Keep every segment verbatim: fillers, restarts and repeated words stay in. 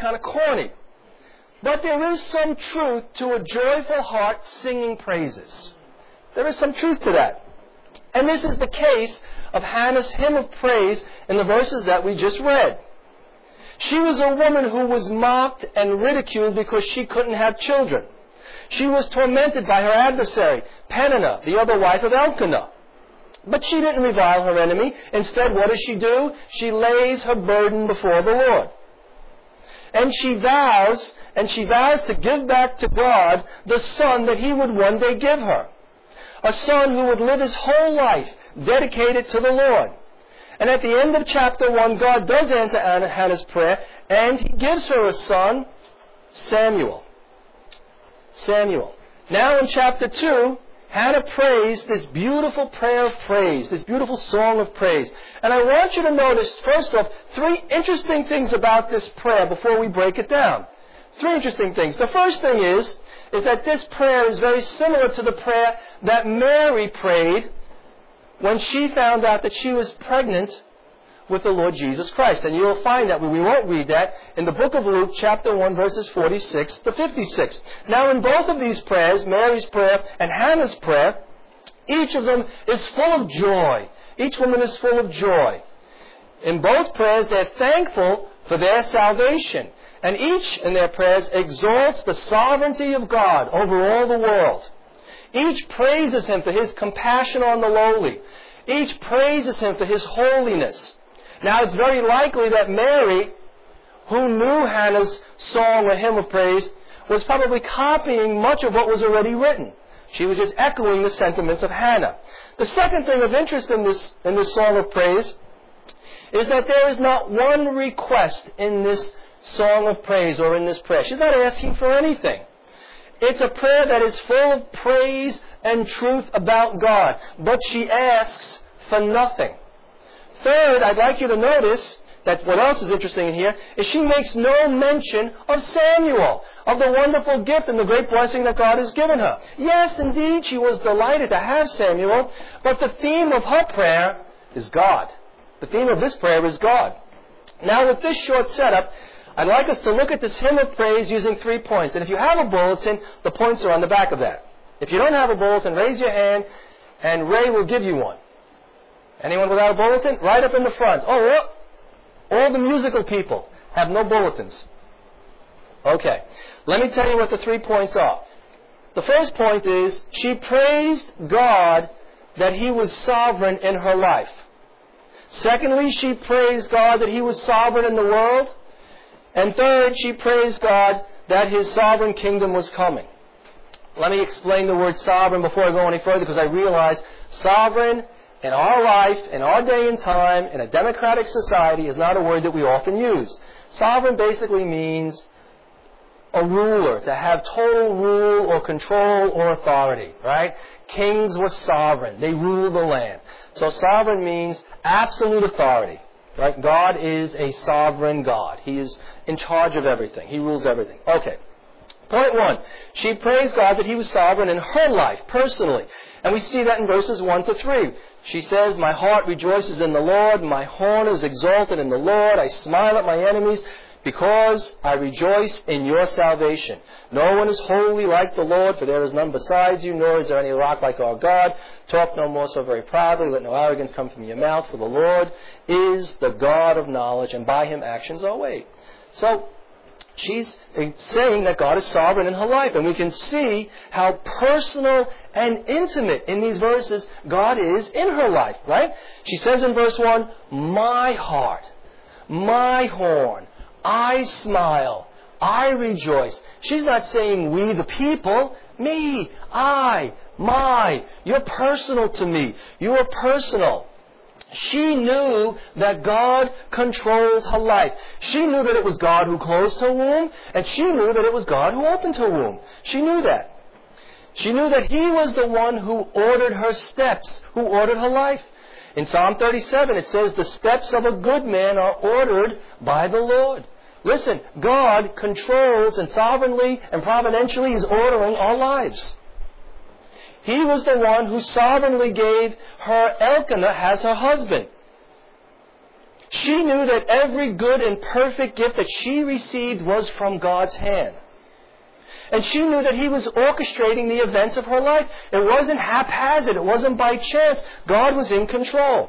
kind of corny. But there is some truth to a joyful heart singing praises. There is some truth to that. And this is the case of Hannah's hymn of praise in the verses that we just read. She was a woman who was mocked and ridiculed because she couldn't have children. She was tormented by her adversary, Peninnah, the other wife of Elkanah. But she didn't revile her enemy. Instead, what does she do? She lays her burden before the Lord. And she vows, and she vows to give back to God the son that He would one day give her. A son who would live his whole life dedicated to the Lord. And at the end of chapter one, God does answer Hannah's prayer, and He gives her a son, Samuel. Samuel. Now in chapter two, Hannah prays this beautiful prayer of praise, this beautiful song of praise. And I want you to notice, first off, three interesting things about this prayer before we break it down. Three interesting things. The first thing is, is that this prayer is very similar to the prayer that Mary prayed when she found out that she was pregnant with the Lord Jesus Christ. And you'll find that, we won't read that, in the book of Luke, chapter one, verses forty-six to fifty-six. Now in both of these prayers, Mary's prayer and Hannah's prayer, each of them is full of joy. Each woman is full of joy. In both prayers, they're thankful for their salvation. And each in their prayers exalts the sovereignty of God over all the world. Each praises Him for His compassion on the lowly. Each praises Him for His holiness. Now it's very likely that Mary, who knew Hannah's song or hymn of praise, was probably copying much of what was already written. She was just echoing the sentiments of Hannah. The second thing of interest in this, in this song of praise is that there is not one request in this song of praise or in this prayer. She's not asking for anything. It's a prayer that is full of praise and truth about God, but she asks for nothing. Third, I'd like you to notice that what else is interesting in here is she makes no mention of Samuel, of the wonderful gift and the great blessing that God has given her. Yes, indeed, she was delighted to have Samuel, but the theme of her prayer is God. The theme of this prayer is God. Now, with this short setup, I'd like us to look at this hymn of praise using three points. And if you have a bulletin, the points are on the back of that. If you don't have a bulletin, raise your hand, and Ray will give you one. Anyone without a bulletin? Right up in the front. Oh, all, all the musical people have no bulletins. Okay. Let me tell you what the three points are. The first point is, she praised God that He was sovereign in her life. Secondly, she praised God that He was sovereign in the world. And third, she praised God that His sovereign kingdom was coming. Let me explain the word sovereign before I go any further, because I realize sovereign in our life, in our day and time, in a democratic society, is not a word that we often use. Sovereign basically means a ruler, to have total rule or control or authority, right? Kings were sovereign. They ruled the land. So sovereign means absolute authority. Right? God is a sovereign God. He is in charge of everything. He rules everything. Okay. Point one. She praised God that He was sovereign in her life, personally. And we see that in verses one to three. She says, "My heart rejoices in the Lord. My horn is exalted in the Lord. I smile at my enemies because I rejoice in your salvation. No one is holy like the Lord, for there is none besides you, nor is there any rock like our God. Talk no more so very proudly. Let no arrogance come from your mouth, for the Lord is the God of knowledge, and by Him actions are weighed." So, she's saying that God is sovereign in her life. And we can see how personal and intimate in these verses God is in her life, right? She says in verse one, "My heart, my horn, I smile, I rejoice." She's not saying we the people. Me, I, my. You're personal to me. You are personal. She knew that God controls her life. She knew that it was God who closed her womb, and she knew that it was God who opened her womb. She knew that. She knew that He was the one who ordered her steps, who ordered her life. In Psalm thirty-seven, it says, "The steps of a good man are ordered by the Lord." Listen, God controls and sovereignly and providentially is ordering our lives. He was the one who sovereignly gave her Elkanah as her husband. She knew that every good and perfect gift that she received was from God's hand. And she knew that He was orchestrating the events of her life. It wasn't haphazard. It wasn't by chance. God was in control.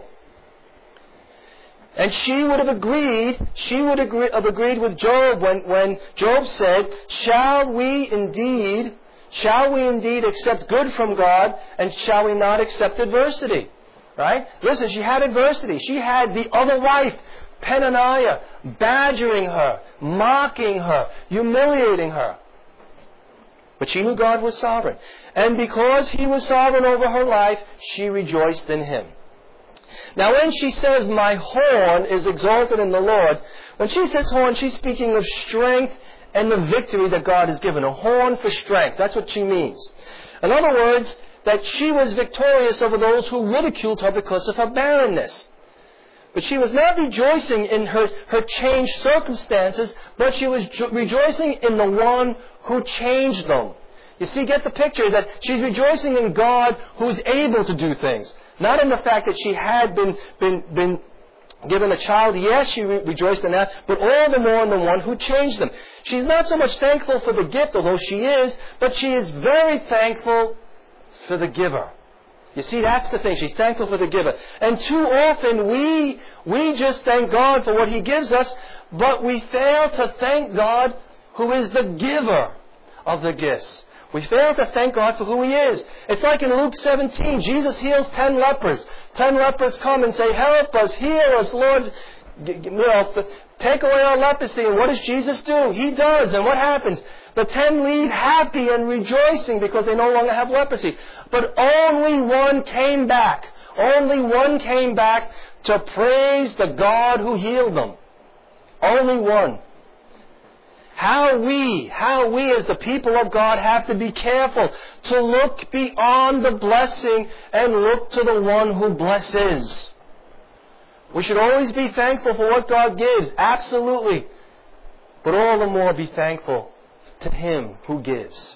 And she would have agreed, she would agree, have agreed with Job when, when Job said, Shall we indeed, shall we indeed accept good from God, and shall we not accept adversity? Right? Listen, she had adversity. She had the other wife, Penaniah, badgering her, mocking her, humiliating her. But she knew God was sovereign. And because He was sovereign over her life, she rejoiced in Him. Now when she says, my horn is exalted in the Lord, when she says horn, she's speaking of strength and the victory that God has given. A horn for strength. That's what she means. In other words, that she was victorious over those who ridiculed her because of her barrenness. But she was not rejoicing in her, her changed circumstances, but she was jo- rejoicing in the one who changed them. You see, get the picture, that she's rejoicing in God who's able to do things. Not in the fact that she had been, been, been given a child. Yes, she re- rejoiced in that, but all the more in the one who changed them. She's not so much thankful for the gift, although she is, but she is very thankful for the giver. You see, that's the thing. She's thankful for the giver. And too often we, we just thank God for what He gives us, but we fail to thank God who is the giver of the gifts. We fail to thank God for who He is. It's like in Luke seventeen, Jesus heals ten lepers. Ten lepers come and say, help us, heal us, Lord. You know, take away our leprosy. And what does Jesus do? He does. And what happens? The ten leave happy and rejoicing because they no longer have leprosy. But only one came back. Only one came back to praise the God who healed them. Only one. How we, how we as the people of God have to be careful to look beyond the blessing and look to the one who blesses. We should always be thankful for what God gives, absolutely. But all the more be thankful to Him who gives.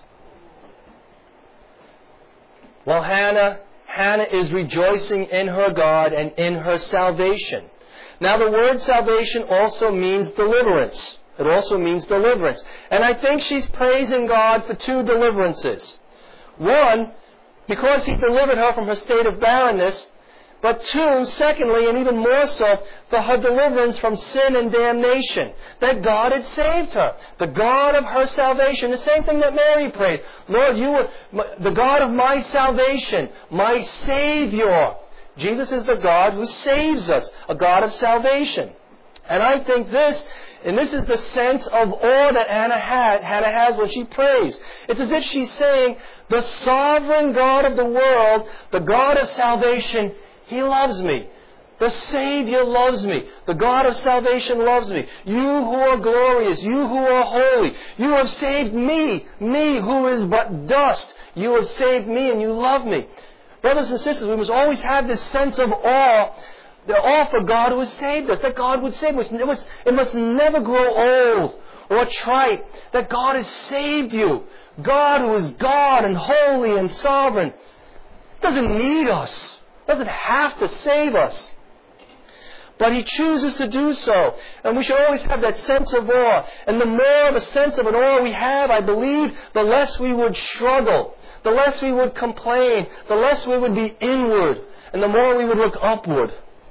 Well, Hannah, Hannah is rejoicing in her God and in her salvation. Now the word salvation also means deliverance. It also means deliverance. And I think she's praising God for two deliverances. One, because He delivered her from her state of barrenness. But two, secondly, and even more so, for her deliverance from sin and damnation. That God had saved her. The God of her salvation. The same thing that Mary prayed. Lord, you are the God of my salvation. My Savior. Jesus is the God who saves us. A God of salvation. And I think this, and this is the sense of awe that Hannah, had, Hannah has when she prays. It's as if she's saying, the sovereign God of the world, the God of salvation, He loves me. The Savior loves me. The God of salvation loves me. You who are glorious, you who are holy, you have saved me, me who is but dust. You have saved me and you love me. Brothers and sisters, we must always have this sense of awe, the awe for God who has saved us, that God would save us. It must, it must never grow old or trite, that God has saved you. God who is God and holy and sovereign doesn't need us, doesn't have to save us. But He chooses to do so. And we should always have that sense of awe. And the more of a sense of an awe we have, I believe, the less we would struggle, the less we would complain, the less we would be inward, and the more we would look upward.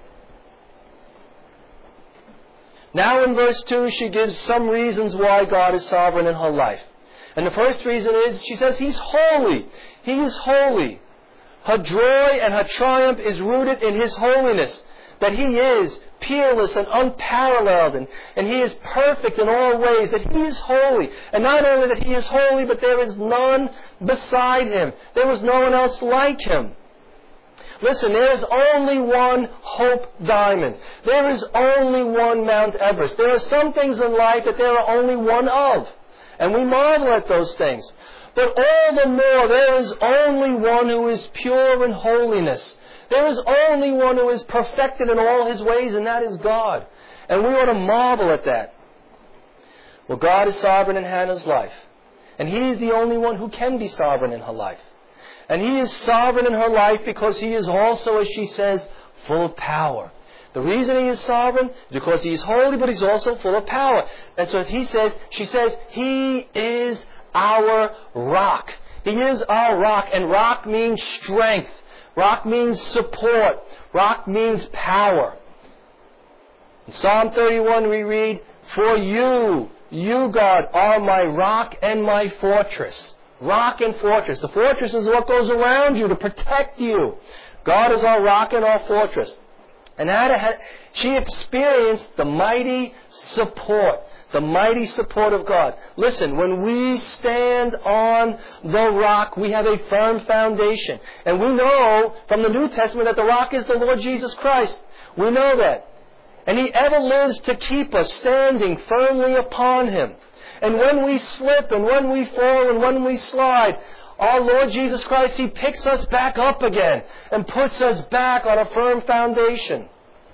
Now in verse two, she gives some reasons why God is sovereign in her life. And the first reason is, she says, He's holy. He is holy. Her joy and her triumph is rooted in His holiness. That He is peerless and unparalleled, and, and He is perfect in all ways. That He is holy. And not only that He is holy, but there is none beside Him. There was no one else like Him. Listen, there is only one Hope Diamond. There is only one Mount Everest. There are some things in life that there are only one of. And we marvel at those things. But all the more, there is only one who is pure in holiness. There is only one who is perfected in all His ways, and that is God. And we ought to marvel at that. Well, God is sovereign in Hannah's life. And He is the only one who can be sovereign in her life. And He is sovereign in her life because He is also, as she says, full of power. The reason He is sovereign is because He is holy, but He's also full of power. And so if He says, she says, He is our rock. He is our rock. And rock means strength. Rock means support. Rock means power. In Psalm thirty-one we read, For you, you God, are my rock and my fortress. Rock and fortress. The fortress is what goes around you to protect you. God is our rock and our fortress. And Hannah had, she experienced the mighty support. The mighty support of God. Listen, when we stand on the rock, we have a firm foundation. And we know from the New Testament that the rock is the Lord Jesus Christ. We know that. And He ever lives to keep us standing firmly upon Him. And when we slip, and when we fall, and when we slide, our Lord Jesus Christ, He picks us back up again and puts us back on a firm foundation.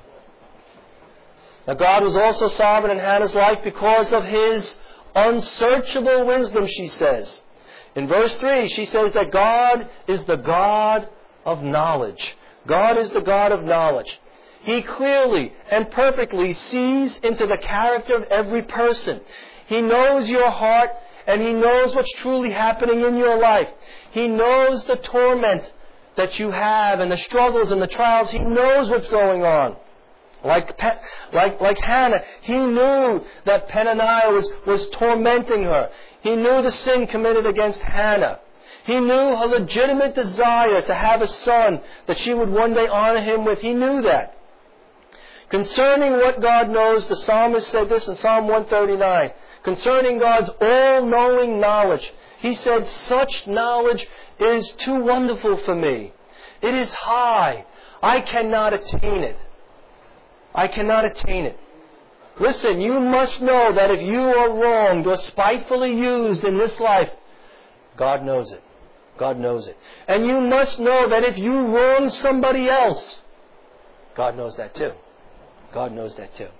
Now God was also sovereign in Hannah's life because of His unsearchable wisdom, she says. In verse three, she says that God is the God of knowledge. God is the God of knowledge. He clearly and perfectly sees into the character of every person. He knows your heart, and He knows what's truly happening in your life. He knows the torment that you have and the struggles and the trials. He knows what's going on. Like, like, like Hannah, he knew that Peninnah was, was tormenting her. He knew the sin committed against Hannah. He knew her legitimate desire to have a son that she would one day honor him with. He knew that. Concerning what God knows, the psalmist said this in Psalm one thirty-nine. Concerning God's all-knowing knowledge, he said, such knowledge is too wonderful for me. It is high. I cannot attain it. I cannot attain it. Listen, you must know that if you are wronged or spitefully used in this life, God knows it. God knows it. And you must know that if you wrong somebody else, God knows that too. God knows that too.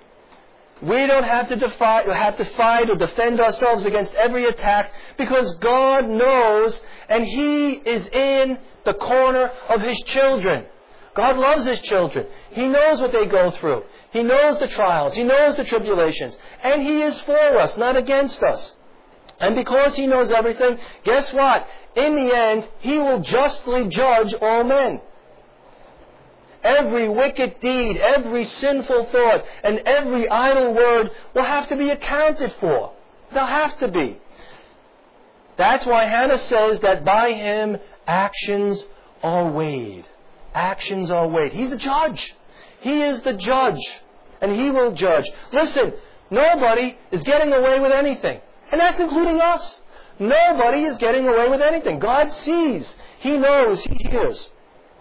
We don't have to defy, have to fight or defend ourselves against every attack because God knows and He is in the corner of His children. God loves His children. He knows what they go through. He knows the trials. He knows the tribulations. And He is for us, not against us. And because He knows everything, guess what? In the end, He will justly judge all men. Every wicked deed, every sinful thought, and every idle word will have to be accounted for. They'll have to be. That's why Hannah says that by Him actions are weighed. Actions are weighed. He's the judge. He is the judge. And He will judge. Listen, nobody is getting away with anything. And that's including us. Nobody is getting away with anything. God sees. He knows. He hears.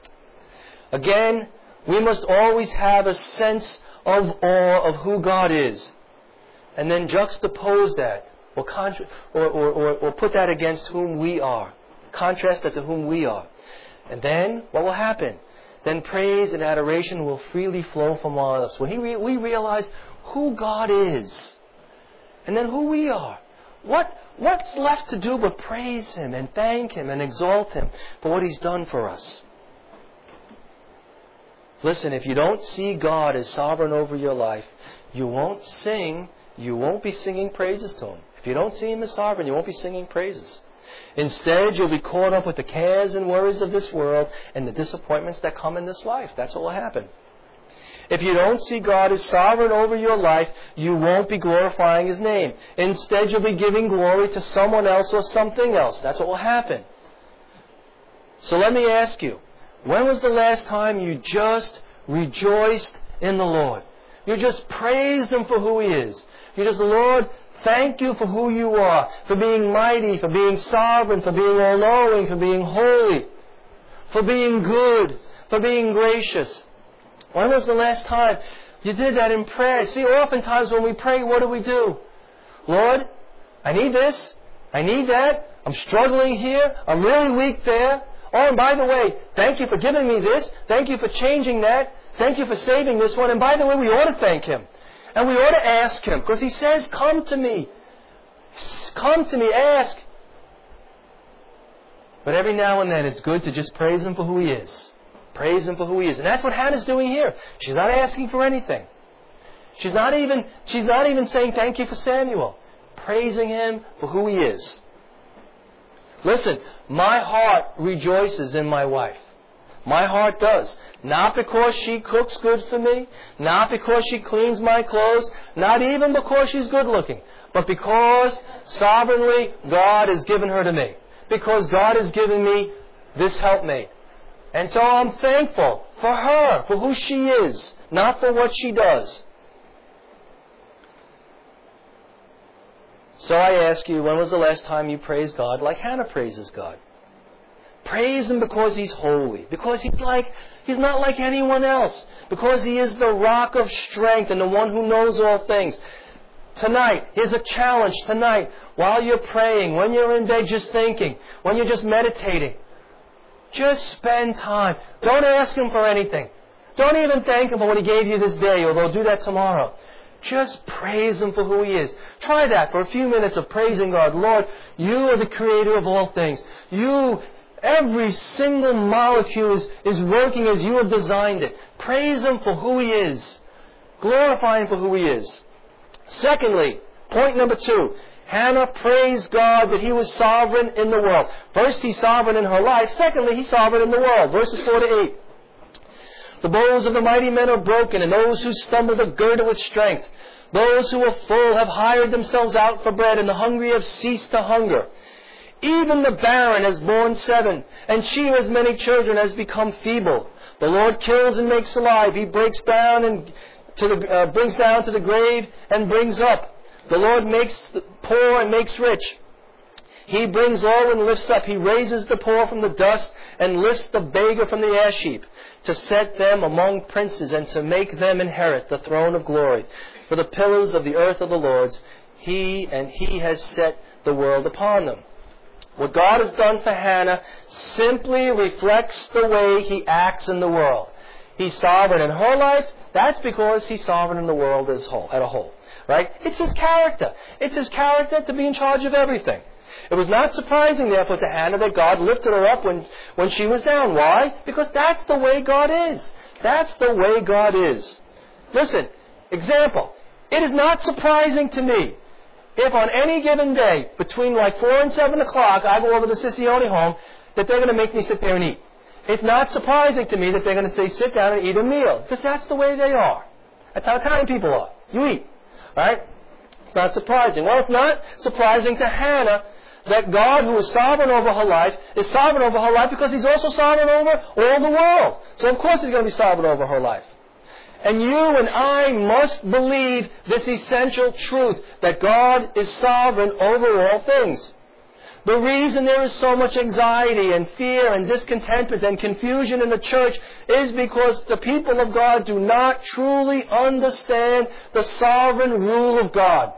Again, we must always have a sense of awe of who God is. And then juxtapose that, or, contra- or, or, or, or put that against whom we are. Contrast that to whom we are. And then, what will happen? Then praise and adoration will freely flow from our lips. When he re- we realize who God is, and then who we are. What What's left to do but praise Him and thank Him and exalt Him for what He's done for us? Listen, if you don't see God as sovereign over your life, you won't sing, you won't be singing praises to Him. If you don't see Him as sovereign, you won't be singing praises. Instead, you'll be caught up with the cares and worries of this world and the disappointments that come in this life. That's what will happen. If you don't see God as sovereign over your life, you won't be glorifying His name. Instead, you'll be giving glory to someone else or something else. That's what will happen. So let me ask you, when was the last time you just rejoiced in the Lord? You just praised Him for who He is. You just, Lord, thank You for who You are, for being mighty, for being sovereign, for being all-knowing, for being holy, for being good, for being gracious. When was the last time you did that in prayer? See, oftentimes when we pray, what do we do? Lord, I need this. I need that. I'm struggling here. I'm really weak there. Oh, and by the way, thank You for giving me this. Thank You for changing that. Thank You for saving this one. And by the way, we ought to thank Him. And we ought to ask Him. Because He says, come to me. Come to me, ask. But every now and then it's good to just praise Him for who He is. Praise Him for who He is. And that's what Hannah's doing here. She's not asking for anything. She's not even, she's not even saying thank you for Samuel. Praising Him for who He is. Listen, my heart rejoices in my wife. My heart does. Not because she cooks good for me, not because she cleans my clothes, not even because she's good looking, but because sovereignly God has given her to me. Because God has given me this helpmate. And so I'm thankful for her, for who she is, not for what she does. So I ask you, when was the last time you praised God like Hannah praises God? Praise Him because He's holy. Because He's like, He's not like anyone else. Because He is the rock of strength and the one who knows all things. Tonight, here's a challenge tonight. While you're praying, when you're in bed just thinking, when you're just meditating, just spend time. Don't ask Him for anything. Don't even thank Him for what He gave you this day, although do that tomorrow. Just praise Him for who He is. Try that for a few minutes of praising God. Lord, You are the Creator of all things. You, every single molecule is, is working as You have designed it. Praise Him for who He is. Glorify Him for who He is. Secondly, point number two, Hannah praised God that He was sovereign in the world. First, He's sovereign in her life. Secondly, He's sovereign in the world. Verses four to eight. The bows of the mighty men are broken, and those who stumble are girded with strength. Those who are full have hired themselves out for bread, and the hungry have ceased to hunger. Even the barren has borne seven, and she who has many children has become feeble. The Lord kills and makes alive. He breaks down and to the, uh, brings down to the grave and brings up. The Lord makes the poor and makes rich. He brings low and lifts up. He raises the poor from the dust and lifts the beggar from the ash heap, to set them among princes and to make them inherit the throne of glory. For the pillars of the earth are the Lord's, He and He has set the world upon them. What God has done for Hannah simply reflects the way He acts in the world. He's sovereign in her life. That's because He's sovereign in the world as whole, at a whole. Right? It's His character. It's His character to be in charge of everything. It was not surprising, therefore, to Hannah that God lifted her up when, when she was down. Why? Because that's the way God is. That's the way God is. Listen, example. It is not surprising to me if on any given day, between like four and seven o'clock, I go over to Sicilione home, that they're going to make me sit there and eat. It's not surprising to me that they're going to say, sit down and eat a meal. Because that's the way they are. That's how Italian people are. You eat. Right? It's not surprising. Well, it's not surprising to Hannah that God, who is sovereign over her life, is sovereign over her life because He's also sovereign over all the world. So of course He's going to be sovereign over her life. And you and I must believe this essential truth, that God is sovereign over all things. The reason there is so much anxiety and fear and discontentment and confusion in the church is because the people of God do not truly understand the sovereign rule of God.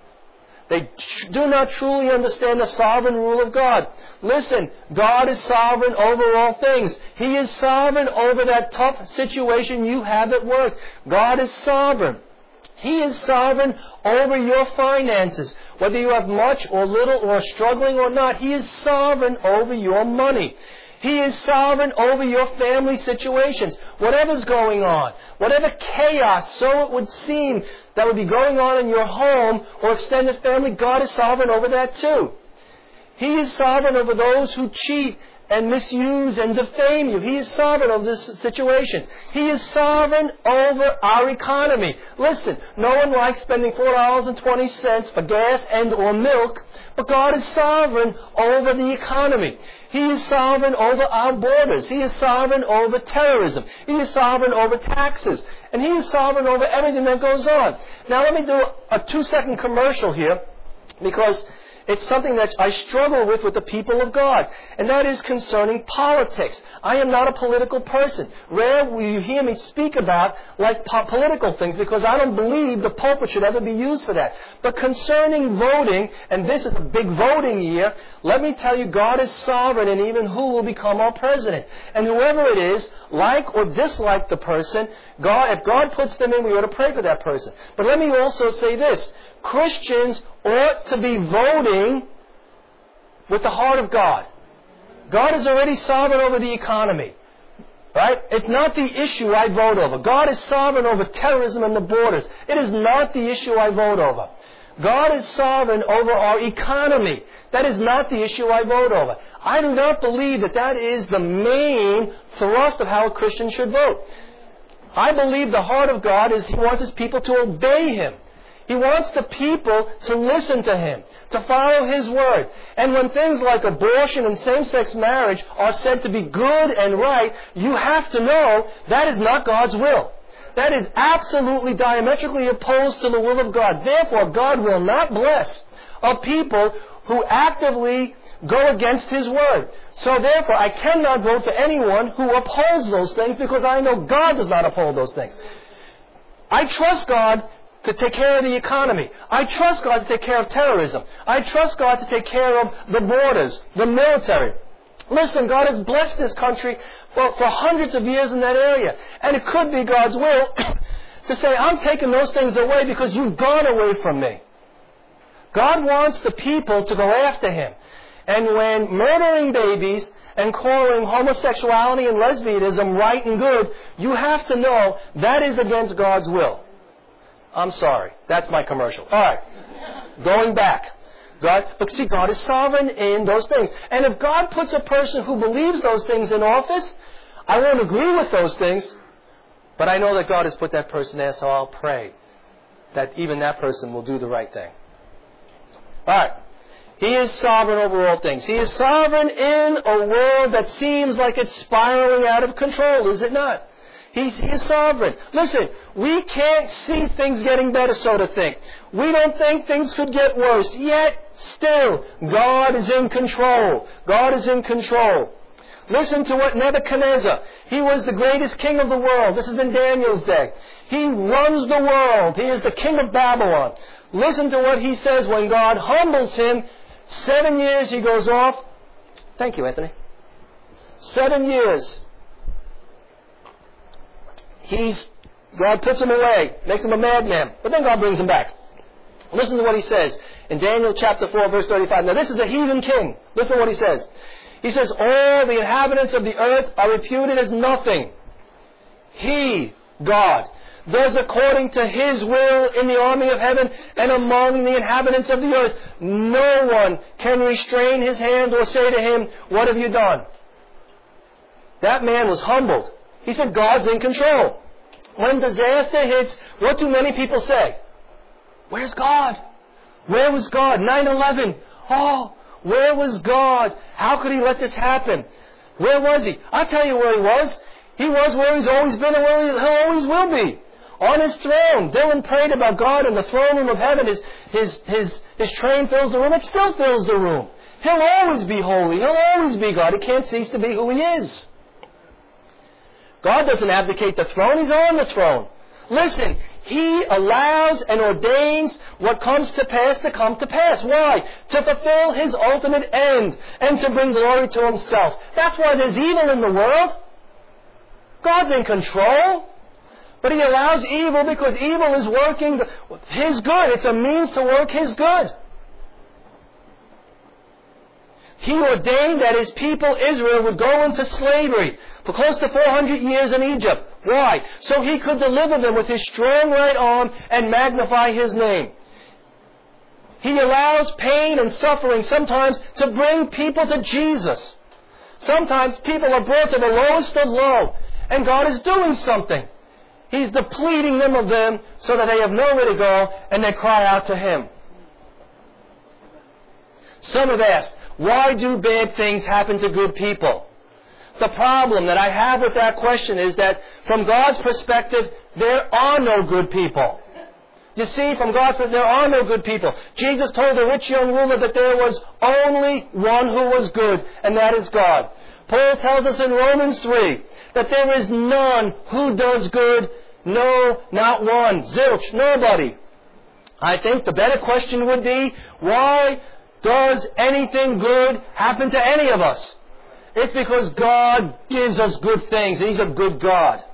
They do not truly understand the sovereign rule of God. Listen, God is sovereign over all things. He is sovereign over that tough situation you have at work. God is sovereign. He is sovereign over your finances. Whether you have much or little or are struggling or not, He is sovereign over your money. He is sovereign over your family situations. Whatever's going on, whatever chaos, so it would seem, that would be going on in your home or extended family, God is sovereign over that too. He is sovereign over those who cheat and misuse and defame you. He is sovereign over this situation. He is sovereign over our economy. Listen, no one likes spending four dollars and twenty cents for gas and or milk, but God is sovereign over the economy. He is sovereign over our borders. He is sovereign over terrorism. He is sovereign over taxes. And He is sovereign over everything that goes on. Now let me do a two-second commercial here, because it's something that I struggle with with the people of God, and that is concerning politics. I am not a political person. Rare will you hear me speak about like po- political things, because I don't believe the pulpit should ever be used for that. But concerning voting, and this is a big voting year, let me tell you, God is sovereign in even who will become our president. And whoever it is, like or dislike the person, God, if God puts them in, we ought to pray for that person. But let me also say this. Christians ought to be voting with the heart of God. God is already sovereign over the economy. Right? It's not the issue I vote over. God is sovereign over terrorism and the borders. It is not the issue I vote over. God is sovereign over our economy. That is not the issue I vote over. I do not believe that that is the main thrust of how a Christian should vote. I believe the heart of God is He wants His people to obey Him. He wants the people to listen to Him, to follow His word. And when things like abortion and same-sex marriage are said to be good and right, you have to know that is not God's will. That is absolutely diametrically opposed to the will of God. Therefore, God will not bless a people who actively go against His word. So therefore, I cannot vote for anyone who upholds those things because I know God does not uphold those things. I trust God to take care of the economy. I trust God to take care of terrorism. I trust God to take care of the borders, the military. Listen, God has blessed this country for, for hundreds of years in that area. And it could be God's will to say, I'm taking those things away because you've gone away from me. God wants the people to go after Him. And when murdering babies and calling homosexuality and lesbianism right and good, you have to know that is against God's will. I'm sorry. That's my commercial. All right. Going back. God, but see, God is sovereign in those things. And if God puts a person who believes those things in office, I won't agree with those things, but I know that God has put that person there, so I'll pray that even that person will do the right thing. All right. He is sovereign over all things. He is sovereign in a world that seems like it's spiraling out of control, is it not? He's, he is sovereign. Listen, we can't see things getting better, so to think. We don't think things could get worse. Yet, still, God is in control. God is in control. Listen to what Nebuchadnezzar, he was the greatest king of the world. This is in Daniel's day. He runs the world. He is the king of Babylon. Listen to what he says when God humbles him. Seven years he goes off. Thank you, Anthony. Seven years. He's, God puts him away, makes him a madman, but then God brings him back. Listen to what he says in Daniel chapter four, verse thirty-five. Now this is a heathen king. Listen to what he says. He says, all the inhabitants of the earth are reputed as nothing. He, God, does according to His will in the army of heaven and among the inhabitants of the earth. No one can restrain his hand or say to him, what have you done? That man was humbled. He said, God's in control. When disaster hits, what do many people say? Where's God? Where was God? nine eleven. Oh, where was God? How could He let this happen? Where was He? I'll tell you where He was. He was where He's always been and where He always will be. On His throne. Dylan prayed about God in the throne room of heaven. His, his, his, his train fills the room. It still fills the room. He'll always be holy. He'll always be God. He can't cease to be who He is. God doesn't abdicate the throne. He's on the throne. Listen, He allows and ordains what comes to pass to come to pass. Why? To fulfill His ultimate end and to bring glory to Himself. That's why there's evil in the world. God's in control. But He allows evil because evil is working His good. It's a means to work His good. He ordained that His people Israel would go into slavery for close to four hundred years in Egypt. Why? So He could deliver them with His strong right arm and magnify His name. He allows pain and suffering sometimes to bring people to Jesus. Sometimes people are brought to the lowest of low, and God is doing something. He's depleting them of them so that they have nowhere to go and they cry out to Him. Some have asked, why do bad things happen to good people? The problem that I have with that question is that from God's perspective, there are no good people. You see, from God's perspective, there are no good people. Jesus told the rich young ruler that there was only one who was good, and that is God. Paul tells us in Romans three that there is none who does good, no, not one, zilch, nobody. I think the better question would be, why does anything good happen to any of us? It's because God gives us good things, and He's a good God.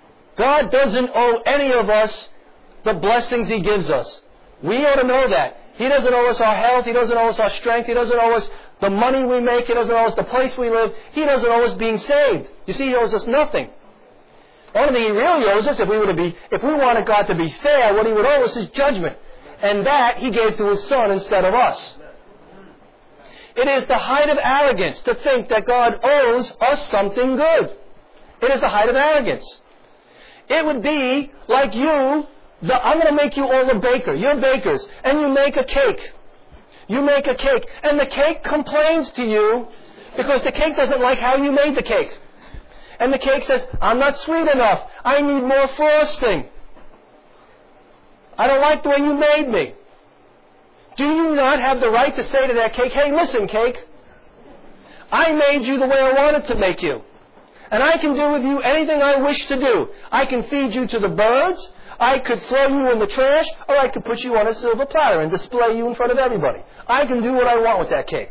God doesn't owe any of us the blessings He gives us. We ought to know that. He doesn't owe us our health. He doesn't owe us our strength. He doesn't owe us the money we make. He doesn't owe us the place we live. He doesn't owe us being saved. You see, He owes us nothing. The only thing He really owes us, if we were to be, if we wanted God to be fair, what He would owe us is judgment. And that He gave to His Son instead of us. It is the height of arrogance to think that God owes us something good. It is the height of arrogance. It would be like you, the, I'm going to make you all a baker. You're bakers. And you make a cake. You make a cake. And the cake complains to you because the cake doesn't like how you made the cake. And the cake says, I'm not sweet enough. I need more frosting. I don't like the way you made me. Do you not have the right to say to that cake, hey, listen, cake, I made you the way I wanted to make you. And I can do with you anything I wish to do. I can feed you to the birds, I could throw you in the trash, or I could put you on a silver platter and display you in front of everybody. I can do what I want with that cake.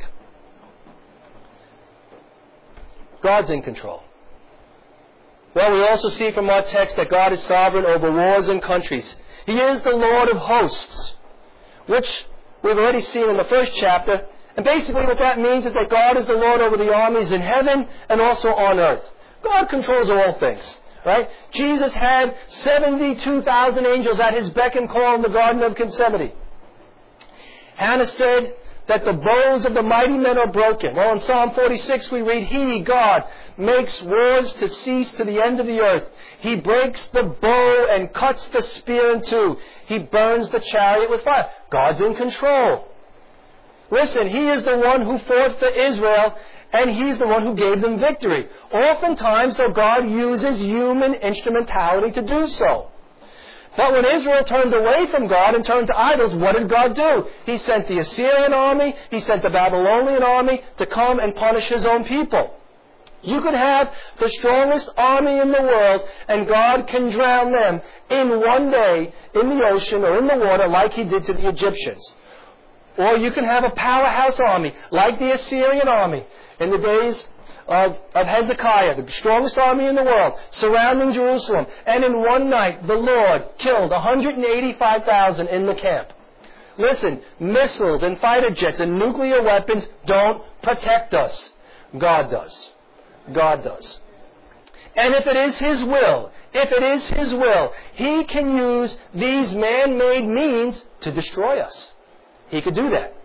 God's in control. Well, we also see from our text that God is sovereign over wars and countries. He is the Lord of hosts, which we've already seen in the first chapter. And basically what that means is that God is the Lord over the armies in heaven and also on earth. God controls all things, right? Jesus had seventy-two thousand angels at His beck and call in the Garden of Gethsemane. Hannah said that the bows of the mighty men are broken. Well, in Psalm forty-six we read, He, God, makes wars to cease to the end of the earth. He breaks the bow and cuts the spear in two. He burns the chariot with fire. God's in control. Listen, He is the one who fought for Israel, and He's the one who gave them victory. Oftentimes, though, God uses human instrumentality to do so. But when Israel turned away from God and turned to idols, what did God do? He sent the Assyrian army, He sent the Babylonian army to come and punish His own people. You could have the strongest army in the world, and God can drown them in one day in the ocean or in the water like He did to the Egyptians. Or you can have a powerhouse army like the Assyrian army in the days of, of Hezekiah, the strongest army in the world, surrounding Jerusalem. And in one night, the Lord killed one hundred eighty-five thousand in the camp. Listen, missiles and fighter jets and nuclear weapons don't protect us. God does. God does. And if it is His will, if it is His will, He can use these man-made means to destroy us. He could do that.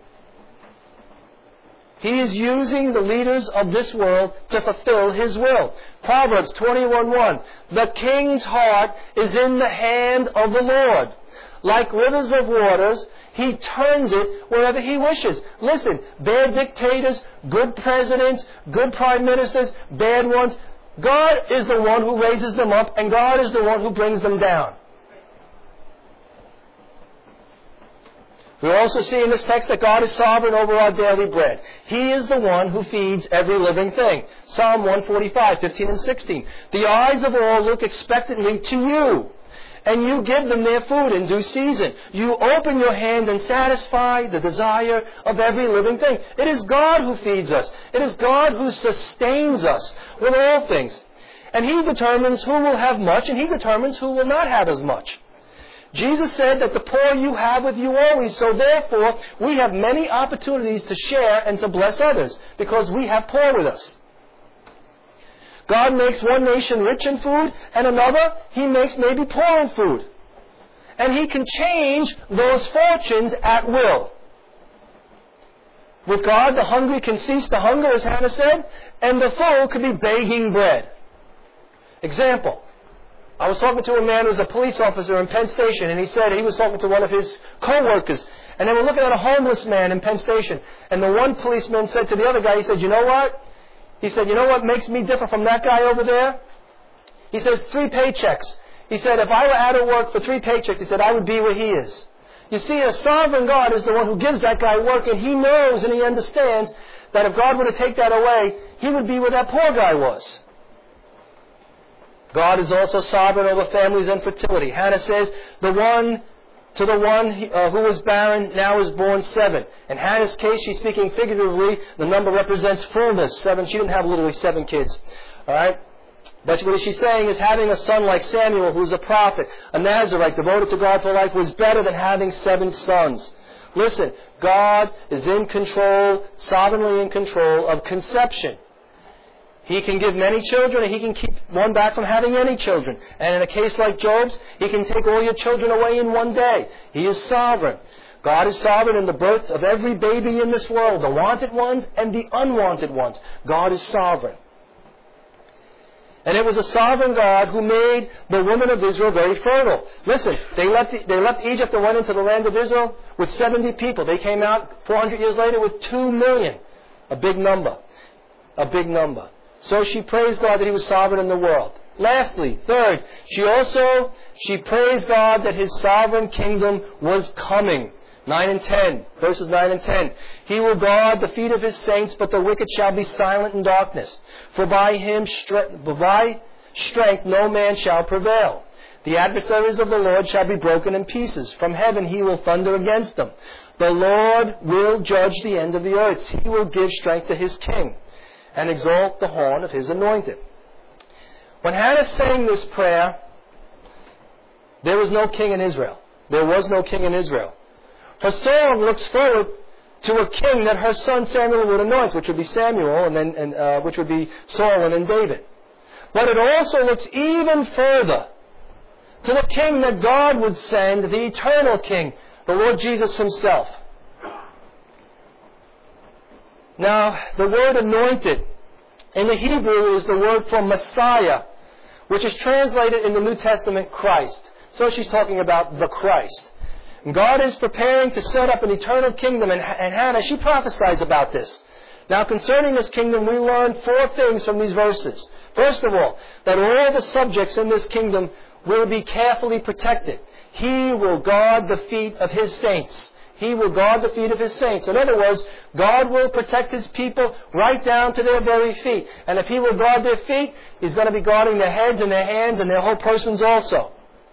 He is using the leaders of this world to fulfill His will. Proverbs twenty-one one. The king's heart is in the hand of the Lord. Like rivers of waters, He turns it wherever He wishes. Listen, bad dictators, good presidents, good prime ministers, bad ones, God is the one who raises them up, and God is the one who brings them down. We also see in this text that God is sovereign over our daily bread. He is the one who feeds every living thing. Psalm one forty-five, fifteen and sixteen. The eyes of all look expectantly to You, and You give them their food in due season. You open Your hand and satisfy the desire of every living thing. It is God who feeds us. It is God who sustains us with all things. And He determines who will have much, and He determines who will not have as much. Jesus said that the poor you have with you always, so therefore we have many opportunities to share and to bless others because we have poor with us. God makes one nation rich in food and another He makes maybe poor in food. And He can change those fortunes at will. With God, the hungry can cease to hunger, as Hannah said, and the full can be begging bread. Example. I was talking to a man who was a police officer in Penn Station, and he said he was talking to one of his co-workers, and they were looking at a homeless man in Penn Station. And the one policeman said to the other guy, he said, you know what? He said, you know what makes me different from that guy over there? He says, three paychecks. He said, if I were out of work for three paychecks, he said, I would be where he is. You see, a sovereign God is the one who gives that guy work, and He knows and He understands that if God were to take that away, He would be where that poor guy was. God is also sovereign over families and fertility. Hannah says, the one to the one uh, who was barren now is born seven. In Hannah's case, she's speaking figuratively. The number represents fullness. Seven. She didn't have literally seven kids. All right? But what she's saying is having a son like Samuel, who's a prophet, a Nazarite devoted to God for life, was better than having seven sons. Listen, God is in control, sovereignly in control of conception. He can give many children, and He can keep one back from having any children. And in a case like Job's, He can take all your children away in one day. He is sovereign. God is sovereign in the birth of every baby in this world, the wanted ones and the unwanted ones. God is sovereign. And it was a sovereign God who made the women of Israel very fertile. Listen, they left, they left Egypt and went into the land of Israel with seventy people. They came out four hundred years later with two million. A big number. A big number. So she praised God that He was sovereign in the world. Lastly, third, she also, she praised God that His sovereign kingdom was coming. nine and ten, verses nine and ten. He will guard the feet of His saints, but the wicked shall be silent in darkness. For by Him, by strength no man shall prevail. The adversaries of the Lord shall be broken in pieces. From heaven He will thunder against them. The Lord will judge the end of the earth. He will give strength to His king, and exalt the horn of His anointed. When Hannah sang this prayer, there was no king in Israel. There was no king in Israel. Her song looks forward to a king that her son Samuel would anoint, which would be Samuel, and then and, uh, which would be Saul and then David. But it also looks even further to the king that God would send, the eternal king, the Lord Jesus Himself. Now, the word anointed in the Hebrew is the word for Messiah, which is translated in the New Testament Christ. So she's talking about the Christ. And God is preparing to set up an eternal kingdom, and, and Hannah, she prophesies about this. Now, concerning this kingdom, we learn four things from these verses. First of all, that all the subjects in this kingdom will be carefully protected. He will guard the feet of His saints. He will guard the feet of His saints. In other words, God will protect His people right down to their very feet. And if He will guard their feet, He's going to be guarding their heads and their hands and their whole persons also.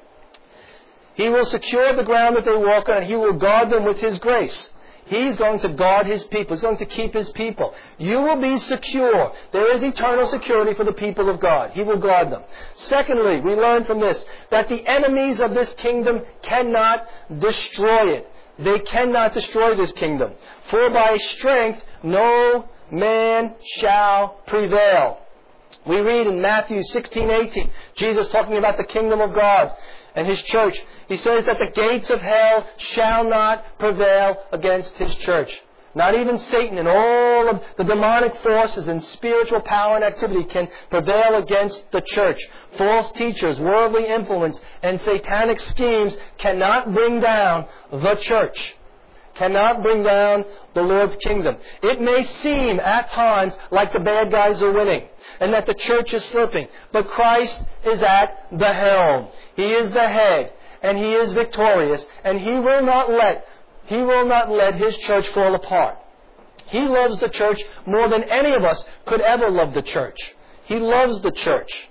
He will secure the ground that they walk on, and He will guard them with His grace. He's going to guard His people. He's going to keep His people. You will be secure. There is eternal security for the people of God. He will guard them. Secondly, we learn from this that the enemies of this kingdom cannot destroy it. They cannot destroy this kingdom. For by strength no man shall prevail. We read in Matthew sixteen eighteen, Jesus talking about the kingdom of God and His church. He says that the gates of hell shall not prevail against His church. Not even Satan and all of the demonic forces and spiritual power and activity can prevail against the church. False teachers, worldly influence, and satanic schemes cannot bring down the church. Cannot bring down the Lord's kingdom. It may seem at times like the bad guys are winning and that the church is slipping, but Christ is at the helm. He is the head, and He is victorious, and He will not let He will not let His church fall apart. He loves the church more than any of us could ever love the church. He loves the church.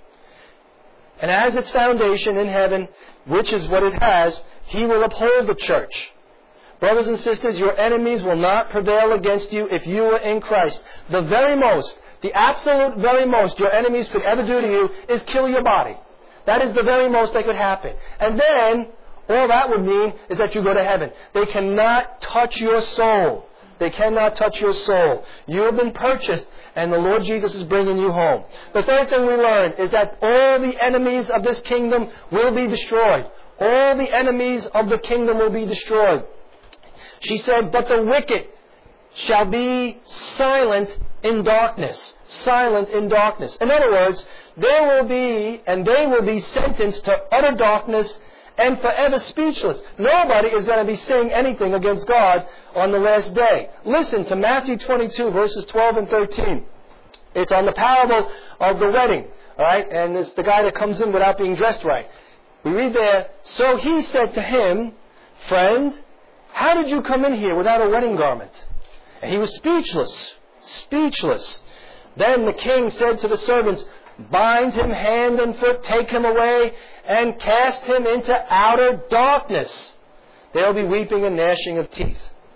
And as its foundation in heaven, which is what it has, He will uphold the church. Brothers and sisters, your enemies will not prevail against you if you are in Christ. The very most, the absolute very most your enemies could ever do to you is kill your body. That is the very most that could happen. And then, all that would mean is that you go to heaven. They cannot touch your soul. They cannot touch your soul. You have been purchased, and the Lord Jesus is bringing you home. The third thing we learn is that all the enemies of this kingdom will be destroyed. All the enemies of the kingdom will be destroyed. She said, but the wicked shall be silent in darkness. Silent in darkness. In other words, there will be, and they will be sentenced to utter darkness and forever speechless. Nobody is going to be saying anything against God on the last day. Listen to Matthew twenty-two, verses twelve and thirteen. It's on the parable of the wedding. All right? And it's the guy that comes in without being dressed right. We read there, so he said to him, friend, how did you come in here without a wedding garment? And he was speechless. Speechless. Then the king said to the servants, bind him hand and foot, take him away, and cast him into outer darkness. There will be weeping and gnashing of teeth.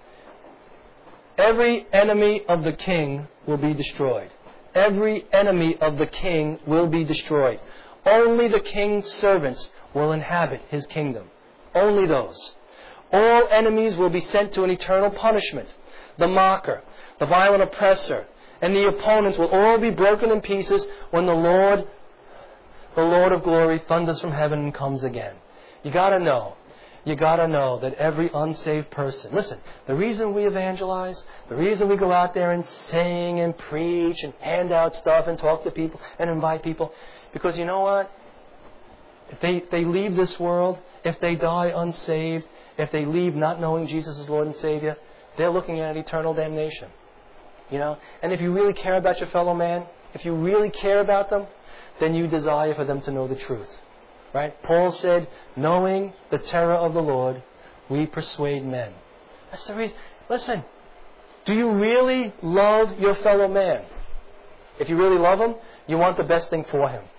Every enemy of the king will be destroyed. Every enemy of the king will be destroyed. Only the king's servants will inhabit his kingdom. Only those. All enemies will be sent to an eternal punishment. The mocker, the violent oppressor, and the opponents will all be broken in pieces when the Lord, the Lord of glory, thunders from heaven and comes again. You gotta know. You gotta know that every unsaved person, listen, the reason we evangelize, the reason we go out there and sing and preach and hand out stuff and talk to people and invite people, because you know what? If they, if they leave this world, if they die unsaved, if they leave not knowing Jesus as Lord and Savior, they're looking at eternal damnation. You know? And if you really care about your fellow man, if you really care about them, then you desire for them to know the truth. Right? Paul said, knowing the terror of the Lord, we persuade men. That's the reason. Listen, do you really love your fellow man? If you really love him, you want the best thing for him.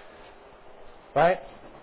Right?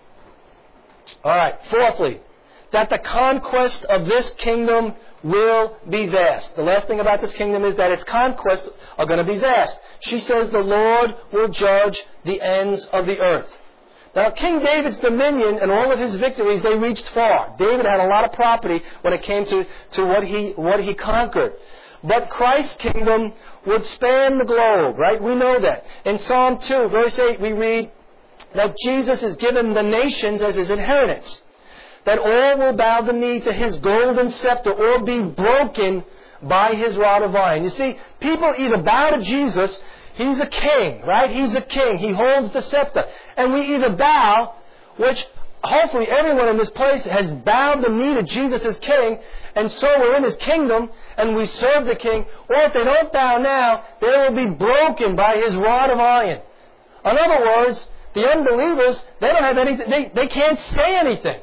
Alright, fourthly, that the conquest of this kingdom will be vast. The last thing about this kingdom is that its conquests are going to be vast. She says the Lord will judge the ends of the earth. Now, King David's dominion and all of his victories, they reached far. David had a lot of property when it came to, to what he, what he conquered. But Christ's kingdom would span the globe, right? We know that. In Psalm two, verse eight, we read that Jesus is given the nations as his inheritance. That all will bow the knee to his golden scepter or be broken by his rod of iron. You see, people either bow to Jesus. He's a king, right? He's a king. He holds the scepter. And we either bow, which hopefully everyone in this place has bowed the knee to Jesus as king, and so we're in his kingdom, and we serve the king. Or if they don't bow now, they will be broken by his rod of iron. In other words, the unbelievers, they don't have anything, they, they can't say anything.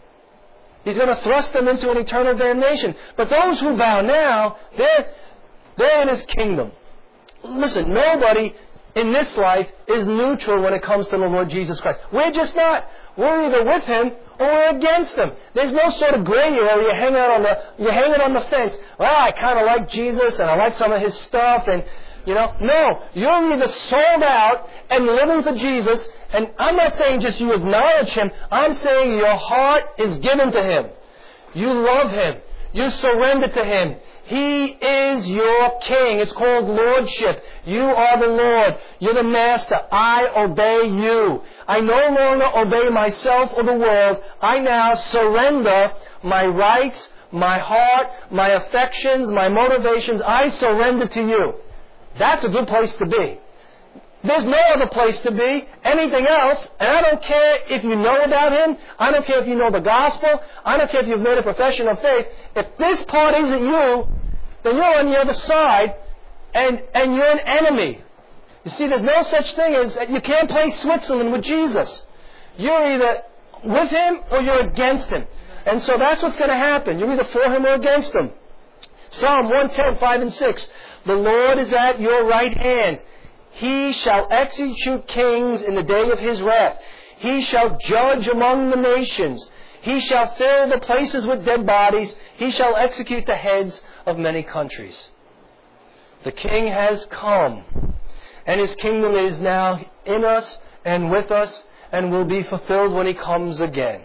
He's going to thrust them into an eternal damnation. But those who bow now, they're, they're in his kingdom. Listen, nobody in this life is neutral when it comes to the Lord Jesus Christ. We're just not. We're either with him or we're against him. There's no sort of gray area. You're hanging out on the, you're hanging on the fence. Well, I kind of like Jesus and I like some of his stuff, and you know, no, you're either sold out and living for Jesus, and I'm not saying just you acknowledge him. I'm saying your heart is given to him. You love him. You surrender to him. He is your king. It's called lordship. You are the Lord. You're the master. I obey you. I no longer obey myself or the world. I now surrender my rights, my heart, my affections, my motivations. I surrender to you. That's a good place to be. There's no other place to be, anything else, and I don't care if you know about him, I don't care if you know the gospel, I don't care if you've made a profession of faith. If this part isn't you, then you're on the other side, and, and you're an enemy. You see, there's no such thing as, you can't play Switzerland with Jesus. You're either with him or you're against him. And so that's what's going to happen. You're either for him or against him. Psalm one ten, five and six. The Lord is at your right hand. He shall execute kings in the day of his wrath. He shall judge among the nations. He shall fill the places with dead bodies. He shall execute the heads of many countries. The King has come, and his kingdom is now in us and with us and will be fulfilled when he comes again.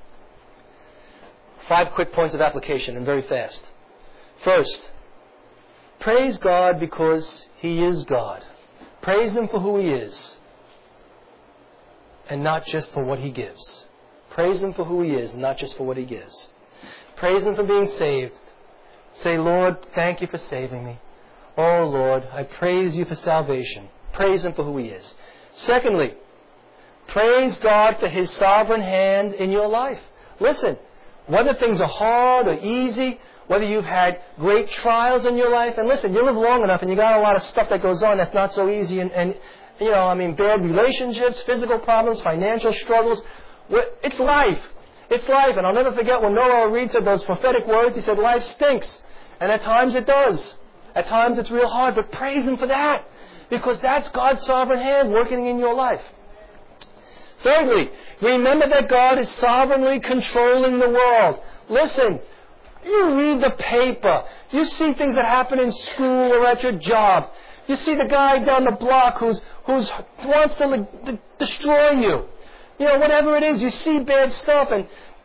Five quick points of application, and very fast. First, praise God because he is God. Praise him for who he is, and not just for what he gives. Praise him for who he is, and not just for what he gives. Praise him for being saved. Say, Lord, thank you for saving me. Oh, Lord, I praise you for salvation. Praise him for who he is. Secondly, praise God for his sovereign hand in your life. Listen, whether things are hard or easy, whether you've had great trials in your life, and listen, you live long enough and you got a lot of stuff that goes on that's not so easy, and, and you know, I mean, bad relationships, physical problems, financial struggles. It's life. It's life. And I'll never forget when Noah Reed said those prophetic words. He said, life stinks. And at times it does. At times it's real hard. But praise him for that, because that's God's sovereign hand working in your life. Thirdly, remember that God is sovereignly controlling the world. Listen, you read the paper. You see things that happen in school or at your job. You see the guy down the block who's who's wants to, to destroy you. You know, whatever it is, you see bad stuff, and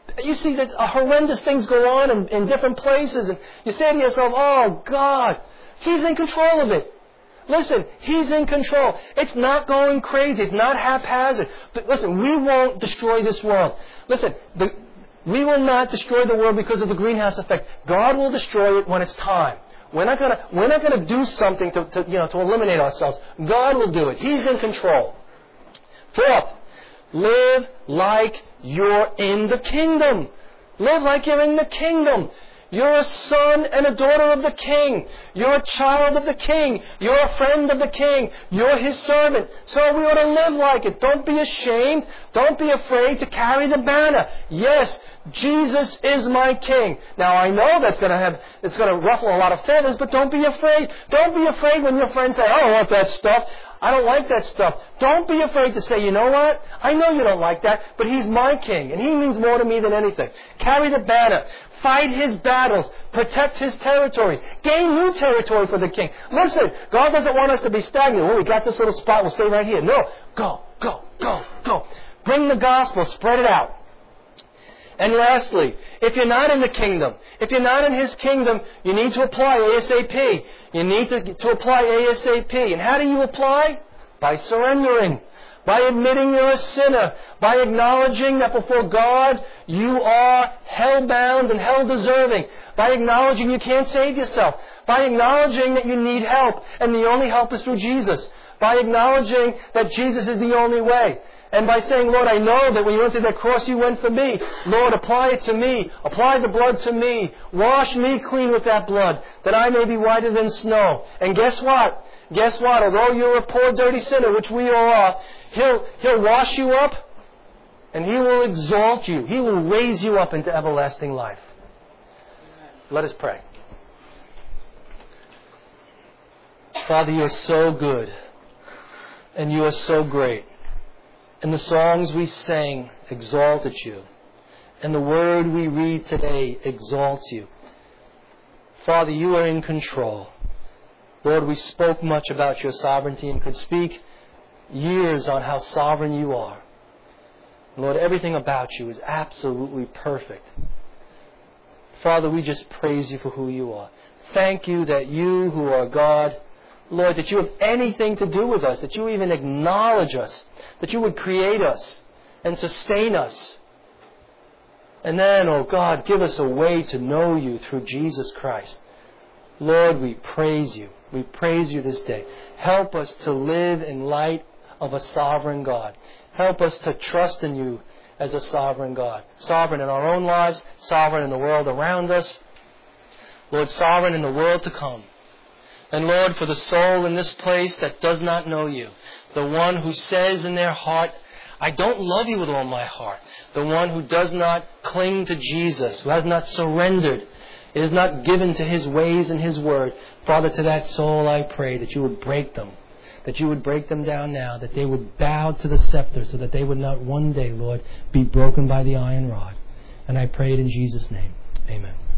you see that horrendous things go on in, in different places, and you say to yourself, oh, God, He's in control of it. Listen, He's in control. It's not going crazy. It's not haphazard. But listen, we won't destroy this world. Listen, the, we will not destroy the world because of the greenhouse effect. God will destroy it when it's time. We're not going to we're not going to do something to, to you know to eliminate ourselves. God will do it. He's in control. Fourth, live like you're in the kingdom. Live like you're in the kingdom. You're a son and a daughter of the King. You're a child of the King. You're a friend of the King. You're His servant. So we ought to live like it. Don't be ashamed. Don't be afraid to carry the banner. Yes, Jesus is my King. Now I know that's going to have, it's going to ruffle a lot of feathers, but don't be afraid. Don't be afraid when your friends say, I don't want that stuff. I don't like that stuff. Don't be afraid to say, you know what? I know you don't like that, but He's my King, and He means more to me than anything. Carry the banner. Fight His battles. Protect His territory. Gain new territory for the King. Listen, God doesn't want us to be stagnant. Well, we got this little spot, we'll stay right here. No. Go, go, go, go. Bring the gospel. Spread it out. And lastly, if you're not in the kingdom, if you're not in His kingdom, you need to apply ASAP. You need to, to apply ASAP. And how do you apply? By surrendering. By admitting you're a sinner. By acknowledging that before God you are hell-bound and hell-deserving. By acknowledging you can't save yourself. By acknowledging that you need help. And the only help is through Jesus. By acknowledging that Jesus is the only way. And by saying, Lord, I know that when you went to that cross, you went for me. Lord, apply it to me. Apply the blood to me. Wash me clean with that blood, that I may be whiter than snow. And guess what? Guess what? Although you're a poor, dirty sinner, which we all are, He'll, He'll wash you up, and He will exalt you. He will raise you up into everlasting life. Let us pray. Father, you are so good, and you are so great. And the songs we sang exalted you. And the word we read today exalts you. Father, you are in control. Lord, we spoke much about your sovereignty and could speak years on how sovereign you are. Lord, everything about you is absolutely perfect. Father, we just praise you for who you are. Thank you that you who are God, Lord, that you have anything to do with us, that you even acknowledge us, that you would create us and sustain us. And then, oh God, give us a way to know you through Jesus Christ. Lord, we praise you. We praise you this day. Help us to live in light of a sovereign God. Help us to trust in you as a sovereign God. Sovereign in our own lives, sovereign in the world around us. Lord, sovereign in the world to come. And Lord, for the soul in this place that does not know you, the one who says in their heart, I don't love you with all my heart, the one who does not cling to Jesus, who has not surrendered, is not given to His ways and His word, Father, to that soul I pray that you would break them, that you would break them down now, that they would bow to the scepter so that they would not one day, Lord, be broken by the iron rod. And I pray it in Jesus' name. Amen.